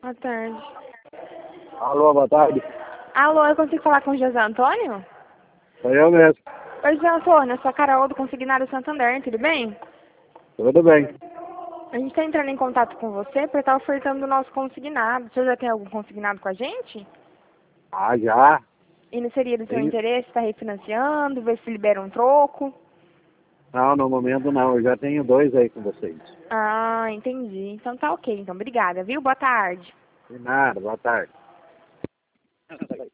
Boa tarde. Alô, boa tarde. Alô, eu consigo falar com o José Antônio? Sou eu mesmo. Oi, José Antônio, eu sou a Carol do Consignado Santander, tudo bem? Tudo bem. A gente está entrando em contato com você para estar ofertando o nosso consignado. Você já tem algum consignado com a gente? Ah, já. E não seria do seu Tem... interesse estar refinanciando, ver se libera um troco? Não, no momento não. Eu já tenho 2 aí com vocês. Ah, entendi. Então tá ok. Então, obrigada, viu? Boa tarde. De nada, boa tarde.